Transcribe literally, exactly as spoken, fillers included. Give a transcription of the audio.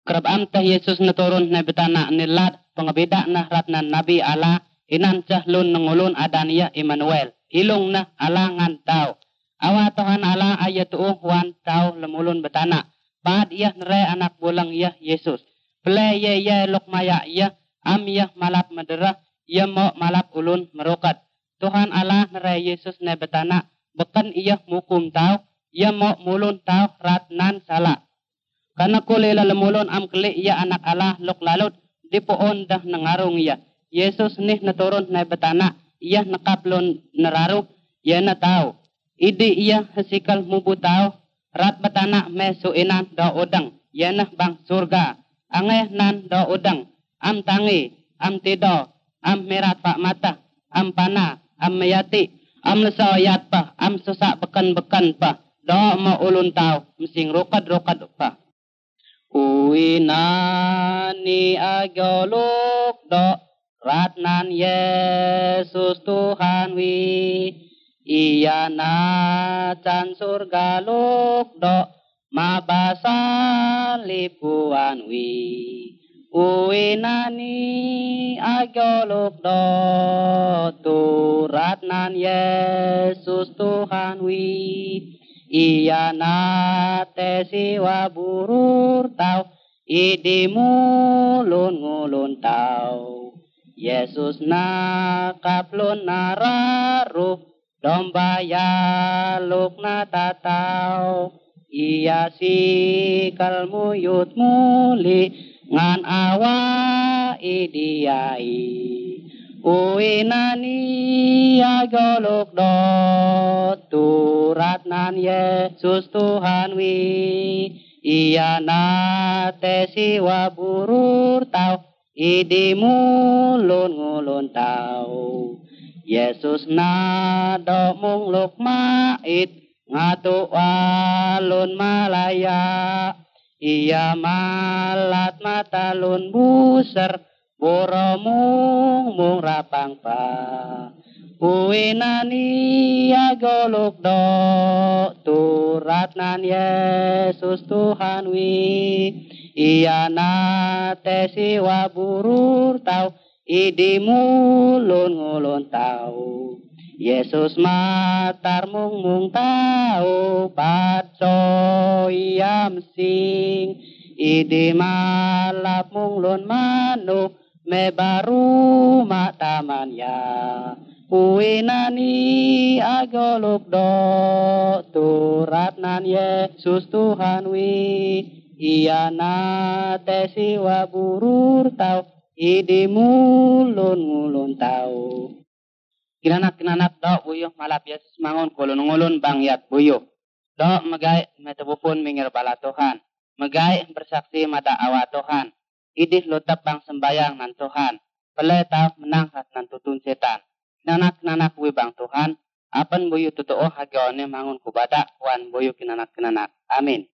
Kerab am teh Yesus na turun na betana nilat pangabida na rat na Nabi Allah inan cahlun nangulun adaniya Emmanuel. Hilong na alangan tao. Awa Tuhan Allah ayat tuh wan tao lemulun betana. Pad iya nere anak bulang iya Yesus. Ple ye ye lok maya iya am iya malap madera iya mo malap ulun merukat. Tuhan Allah nere Yesus na betana bekan iya mukum tao iya mo mulun tao rat nan salah. Karena kulela lemulun am keli iya anak Allah lok lalut di poon dah nangarung iya. Yesus nih naturun na betana iya nakaplon nararuk iya na tao. Idi iya hasikal mubu tao rat betana mesu inan do udang iya na bang surga. Angeh nan do udang am tangi am tido am merat pak mata am pana am mayati am lesoyat pa am susak bekan-bekan pa do ma ulun tao mesing rokad-rokad pa. Uinani agolok do ratnan Yesus Tuhan wi iya na can surga lok do mabasa lipuan wi uinani agolok do tu ratnan Yesus Tuhan wi iya na te siwa burur tau idi mulun ngulun tau Yesus na kaplon nararuh domba ya luk na tatau iya si kalmuyut muli ngan awa idiai uinani agolok do turat nan Yesus Tuhan wi iya na te siwa burur tau idi mulun ngulun tau Yesus na do mung luk mait ngatu alun malaya iya malat matalun buser boromung mung rapang pa uinani agolok do turat nan Yesus Tuhan wi iya na te siwa burur tau idi mulun ngulun tau Yesus matar mung mung tau patso iya mesing idi malap mung lun manuk me baru mataman ya uinani agolok do turat nan Yesus Tuhan wi iya na te siwa burur tau idi mulun ngulun tau kinanak-kinanak do buyo malap Yesus mangun kulun ngulun bangyat buyo do magay metabupun mingir bala Tuhan magay bersaksi mata awa Tuhan idih lutap bang sembayang nan Tuhan pelai tau menang hat nan tutun setan kinanak-kinanak buyo bang Tuhan apan buyo totoo hagawne mangun kubada wan buyo kinanak-kinanak amin.